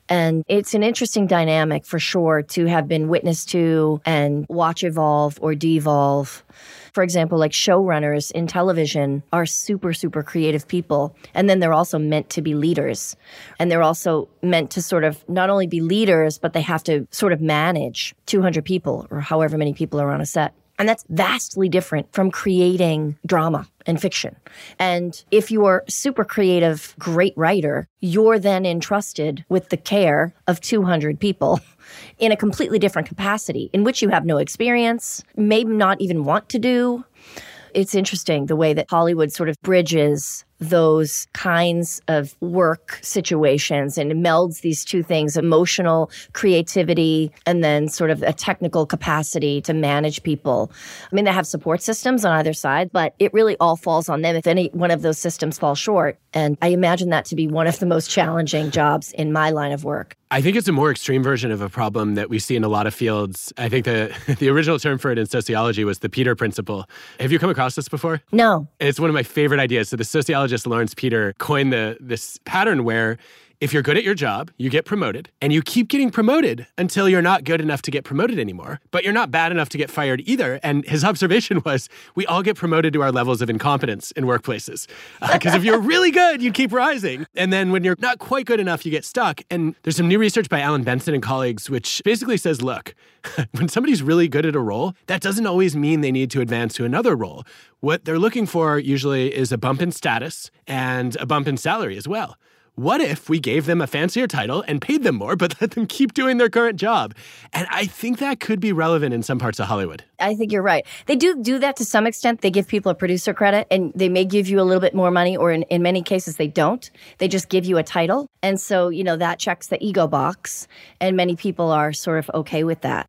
And it's an interesting dynamic for sure to have been witness to and watch evolve or devolve. For example, like showrunners in television are super, super creative people. And then they're also meant to be leaders. And they're also meant to sort of not only be leaders, but they have to sort of manage 200 people or however many people are on a set. And that's vastly different from creating drama and fiction. And if you're a super creative, great writer, you're then entrusted with the care of 200 people in a completely different capacity in which you have no experience, maybe not even want to do. It's interesting the way that Hollywood sort of bridges those kinds of work situations and melds these two things, emotional creativity and then sort of a technical capacity to manage people. I mean, they have support systems on either side, but it really all falls on them if any one of those systems falls short. And I imagine that to be one of the most challenging jobs in my line of work.
I think it's a more extreme version of a problem that we see in a lot of fields. I think the original term for it in sociology was the Peter Principle. Have you come across this before?
No.
It's one of my favorite ideas. So the sociologist Lawrence Peter coined this pattern where if you're good at your job, you get promoted, and you keep getting promoted until you're not good enough to get promoted anymore, but you're not bad enough to get fired either. And his observation was we all get promoted to our levels of incompetence in workplaces. Because if you're really good, you keep rising. And then when you're not quite good enough, you get stuck. And there's some new research by Alan Benson and colleagues, which basically says, look, when somebody's really good at a role, that doesn't always mean they need to advance to another role. What they're looking for usually is a bump in status and a bump in salary as well. What if we gave them a fancier title and paid them more, but let them keep doing their current job? And I think that could be relevant in some parts of Hollywood.
I think you're right. They do that to some extent. They give people a producer credit, and they may give you a little bit more money, or in many cases they don't. They just give you a title. And so, that checks the ego box, and many people are sort of okay with that.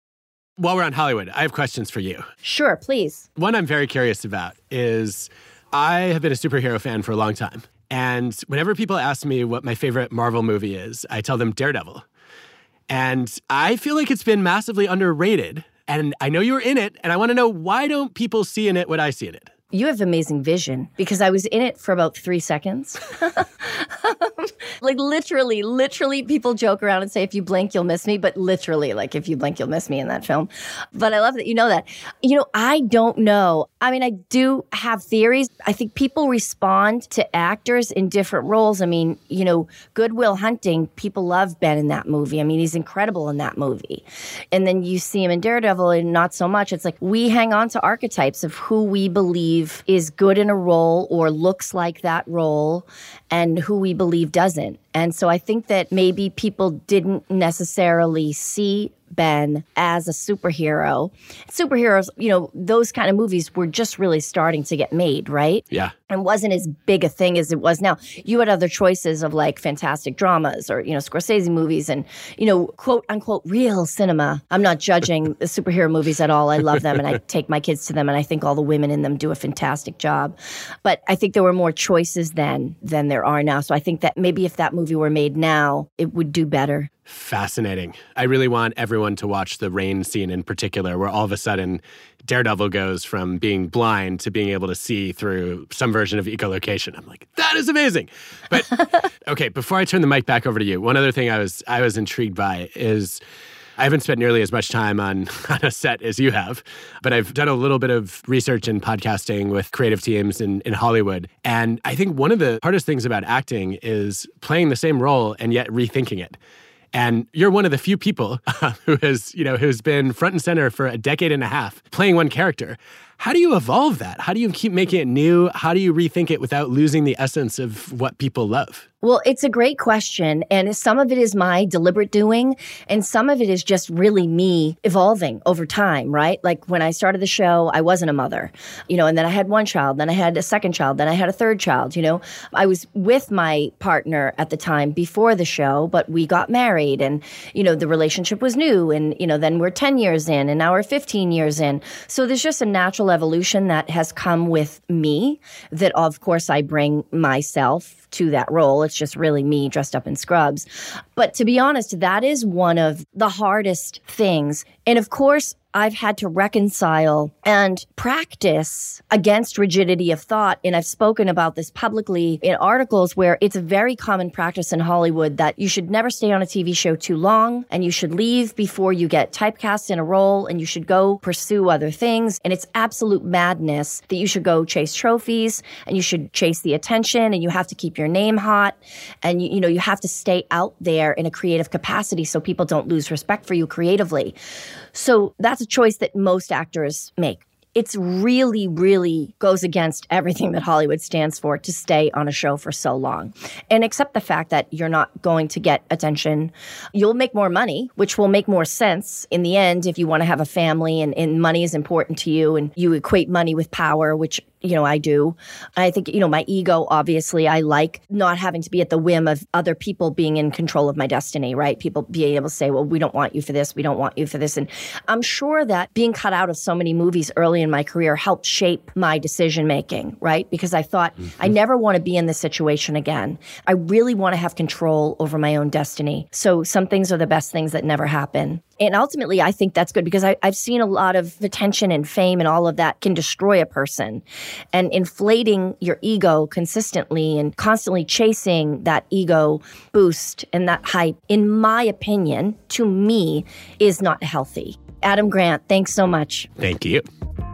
While we're on Hollywood, I have questions for you.
Sure, please.
One I'm very curious about is I have been a superhero fan for a long time. And whenever people ask me what my favorite Marvel movie is, I tell them Daredevil. And I feel like it's been massively underrated. And I know you were in it, and I want to know, why don't people see in it what I see in it?
You have amazing vision, because I was in it for about 3 seconds. Like literally people joke around and say, if you blink, you'll miss me. But literally, like, if you blink, you'll miss me in that film. But I love that you know that. I don't know. I mean, I do have theories. I think people respond to actors in different roles. I mean, Good Will Hunting, people love Ben in that movie. I mean, he's incredible in that movie. And then you see him in Daredevil and not so much. It's like we hang on to archetypes of who we believe is good in a role or looks like that role and who we believe doesn't. And so I think that maybe people didn't necessarily see Ben as a superhero. Superheroes, those kind of movies were just really starting to get made, right?
Yeah.
And wasn't as big a thing as it was now. You had other choices of like fantastic dramas or, Scorsese movies and, quote unquote real cinema. I'm not judging the superhero movies at all. I love them and I take my kids to them and I think all the women in them do a fantastic job. But I think there were more choices then than there are now. So I think that maybe if that movie were made now, it would do better.
Fascinating. I really want everyone to watch the rain scene in particular, where all of a sudden Daredevil goes from being blind to being able to see through some version of echolocation. I'm like, that is amazing. But okay, before I turn the mic back over to you, one other thing I was intrigued by is I haven't spent nearly as much time on a set as you have, but I've done a little bit of research in podcasting with creative teams in Hollywood. And I think one of the hardest things about acting is playing the same role and yet rethinking it. And you're one of the few people who's been front and center for a decade and a half playing one character. How do you evolve that? How do you keep making it new? How do you rethink it without losing the essence of what people love?
Well, it's a great question. And some of it is my deliberate doing. And some of it is just really me evolving over time, right? Like when I started the show, I wasn't a mother, and then I had one child, then I had a second child, then I had a third child, I was with my partner at the time before the show, but we got married and, the relationship was new. And, then we're 10 years in and now we're 15 years in. So there's just a natural evolution that has come with me that, of course, I bring myself to that role. It's just really me dressed up in scrubs. But to be honest, that is one of the hardest things. And of course, I've had to reconcile and practice against rigidity of thought. And I've spoken about this publicly in articles where it's a very common practice in Hollywood that you should never stay on a TV show too long, and you should leave before you get typecast in a role, and you should go pursue other things. And it's absolute madness that you should go chase trophies, and you should chase the attention, and you have to keep your name hot, and you have to stay out there in a creative capacity so people don't lose respect for you creatively. So that's a choice that most actors make. It's really, really goes against everything that Hollywood stands for to stay on a show for so long. And accept the fact that you're not going to get attention. You'll make more money, which will make more sense in the end if you want to have a family and money is important to you and you equate money with power, which I do. I think, my ego, obviously, I like not having to be at the whim of other people being in control of my destiny, right? People being able to say, well, we don't want you for this. We don't want you for this. And I'm sure that being cut out of so many movies early in my career helped shape my decision making, right? Because I thought, I never want to be in this situation again. I really want to have control over my own destiny. So some things are the best things that never happen. And ultimately, I think that's good because I've seen a lot of attention and fame and all of that can destroy a person. And inflating your ego consistently and constantly chasing that ego boost and that hype, in my opinion, to me, is not healthy. Adam Grant, thanks so much.
Thank you.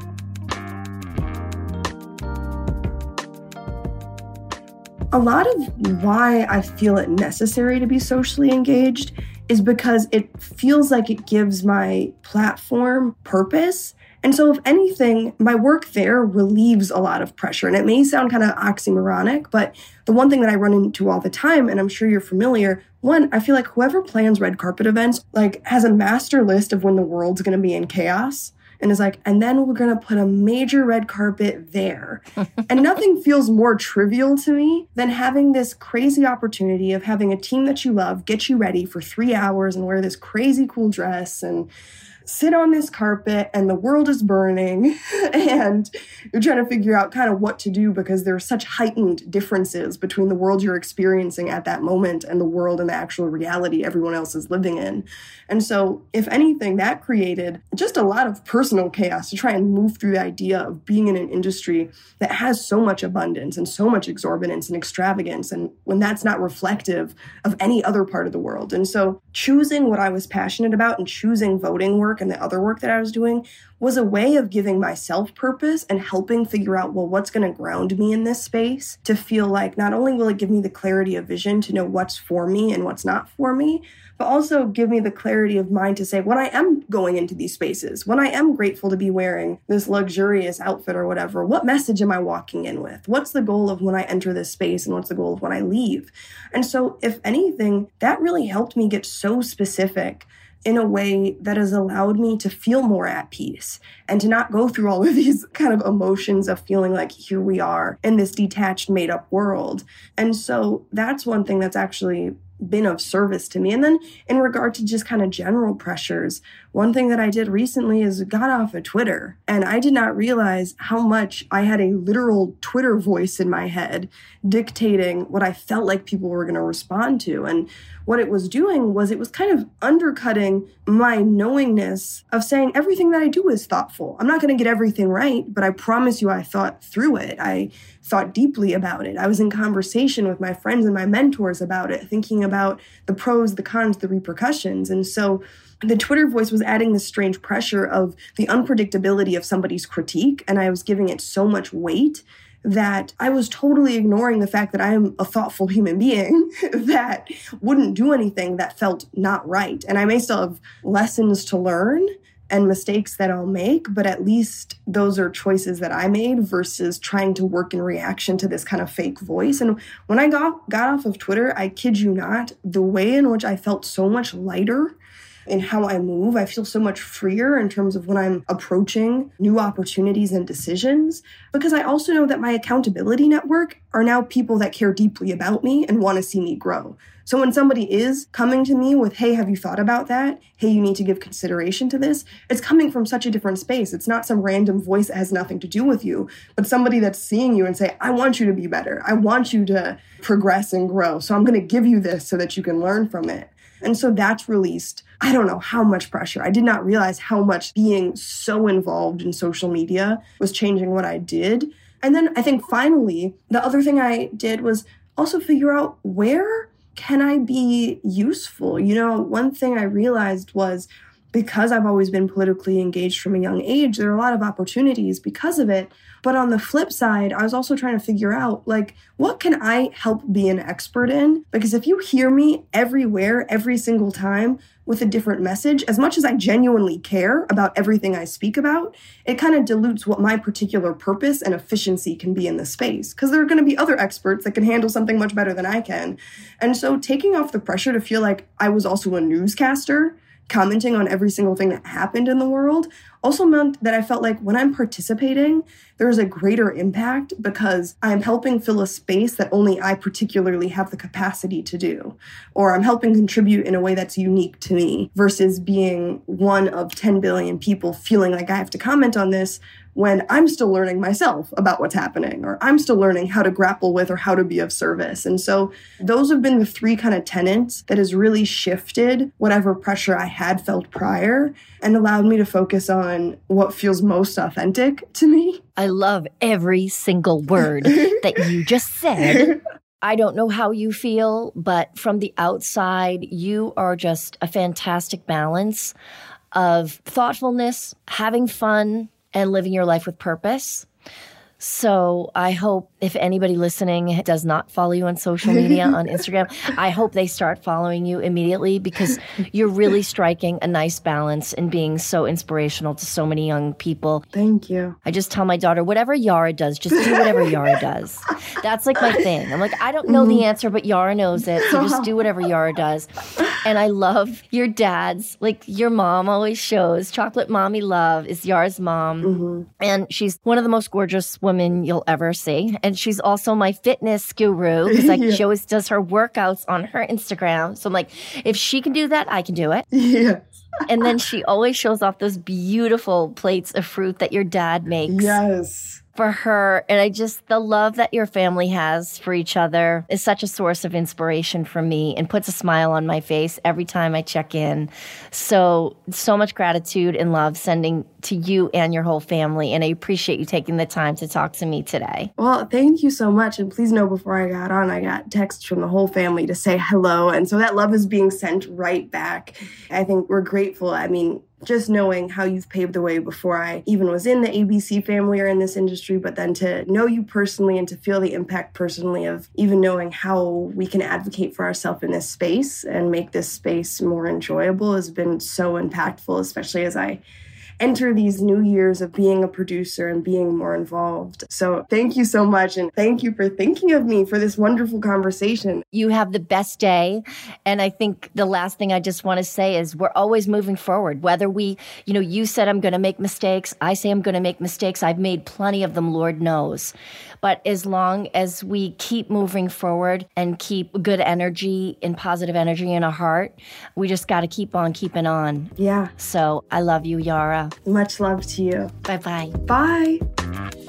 A lot of why I feel it necessary to be socially engaged is because it feels like it gives my platform purpose. And so if anything, my work there relieves a lot of pressure. And it may sound kind of oxymoronic, but the one thing that I run into all the time, and I'm sure you're familiar, one, I feel like whoever plans red carpet events, has a master list of when the world's going to be in chaos. And is like, and then we're going to put a major red carpet there. And nothing feels more trivial to me than having this crazy opportunity of having a team that you love get you ready for 3 hours and wear this crazy cool dress and sit on this carpet and the world is burning and you're trying to figure out kind of what to do because there are such heightened differences between the world you're experiencing at that moment and the world and the actual reality everyone else is living in. And so, if anything, that created just a lot of personal chaos to try and move through the idea of being in an industry that has so much abundance and so much exorbitance and extravagance, and when that's not reflective of any other part of the world. And so, choosing what I was passionate about and choosing voting work and the other work that I was doing was a way of giving myself purpose and helping figure out, well, what's going to ground me in this space to feel like not only will it give me the clarity of vision to know what's for me and what's not for me, but also give me the clarity of mind to say, when I am going into these spaces, when I am grateful to be wearing this luxurious outfit or whatever, what message am I walking in with? What's the goal of when I enter this space and what's the goal of when I leave? And so, if anything, that really helped me get so specific in a way that has allowed me to feel more at peace and to not go through all of these kind of emotions of feeling like here we are in this detached, made-up world. And so that's one thing that's actually been of service to me. And then in regard to just kind of general pressures, one thing that I did recently is got off of Twitter. And I did not realize how much I had a literal Twitter voice in my head dictating what I felt like people were going to respond to. And what it was doing was it was kind of undercutting my knowingness of saying everything that I do is thoughtful. I'm not going to get everything right, but I promise you I thought through it. I thought deeply about it. I was in conversation with my friends and my mentors about it, thinking about the pros, the cons, the repercussions. And so the Twitter voice was adding this strange pressure of the unpredictability of somebody's critique, and I was giving it so much weight that I was totally ignoring the fact that I am a thoughtful human being that wouldn't do anything that felt not right. And I may still have lessons to learn and mistakes that I'll make, but at least those are choices that I made versus trying to work in reaction to this kind of fake voice. And when I got off of Twitter, I kid you not, the way in which I felt so much lighter in how I move. I feel so much freer in terms of when I'm approaching new opportunities and decisions, because I also know that my accountability network are now people that care deeply about me and want to see me grow. So when somebody is coming to me with, hey, have you thought about that? Hey, you need to give consideration to this. It's coming from such a different space. It's not some random voice that has nothing to do with you, but somebody that's seeing you and say, I want you to be better. I want you to progress and grow. So I'm going to give you this so that you can learn from it. And so that's released, I don't know how much pressure. I did not realize how much being so involved in social media was changing what I did. And then I think finally, the other thing I did was also figure out, where can I be useful? You know, one thing I realized was, because I've always been politically engaged from a young age, there are a lot of opportunities because of it. But on the flip side, I was also trying to figure out, like, what can I help be an expert in? Because if you hear me everywhere, every single time with a different message, as much as I genuinely care about everything I speak about, it kind of dilutes what my particular purpose and efficiency can be in the space. Because there are going to be other experts that can handle something much better than I can. And so taking off the pressure to feel like I was also a newscaster, commenting on every single thing that happened in the world, also meant that I felt like when I'm participating, there's a greater impact because I'm helping fill a space that only I particularly have the capacity to do, or I'm helping contribute in a way that's unique to me versus being one of 10 billion people feeling like I have to comment on this when I'm still learning myself about what's happening, or I'm still learning how to grapple with or how to be of service. And so those have been the three kind of tenets that has really shifted whatever pressure I had felt prior and allowed me to focus on what feels most authentic to me.
I love every single word that you just said. I don't know how you feel, but from the outside, you are just a fantastic balance of thoughtfulness, having fun, and living your life with purpose. So I hope if anybody listening does not follow you on social media, on Instagram, I hope they start following you immediately, because you're really striking a nice balance in being so inspirational to so many young people.
Thank you.
I just tell my daughter, whatever Yara does, just do whatever Yara does. That's like my thing. I'm like, I don't know the answer, but Yara knows it. So just do whatever Yara does. And I love your dad's, like your mom always shows, Chocolate Mommy Love is Yara's mom.
Mm-hmm.
And she's one of the most gorgeous women you'll ever see. And she's also my fitness guru, because like she always does her workouts on her Instagram. So I'm like, if she can do that, I can do it.
Yes.
And then she always shows off those beautiful plates of fruit that your dad makes.
Yes.
For her. And the love that your family has for each other is such a source of inspiration for me and puts a smile on my face every time I check in. So much gratitude and love sending to you and your whole family. And I appreciate you taking the time to talk to me today.
Well, thank you so much. And please know, before I got on, I got texts from the whole family to say hello. And so that love is being sent right back. I think we're grateful. I mean, just knowing how you've paved the way before I even was in the ABC family or in this industry, but then to know you personally and to feel the impact personally of even knowing how we can advocate for ourselves in this space and make this space more enjoyable has been so impactful, especially as I enter these new years of being a producer and being more involved. So thank you so much. And thank you for thinking of me for this wonderful conversation.
You have the best day. And I think the last thing I just want to say is we're always moving forward. Whether you said I'm going to make mistakes. I say I'm going to make mistakes. I've made plenty of them, Lord knows. But as long as we keep moving forward and keep good energy and positive energy in our heart, we just got to keep on keeping on.
Yeah.
So I love you, Yara.
Much love to you.
Bye-bye.
Bye.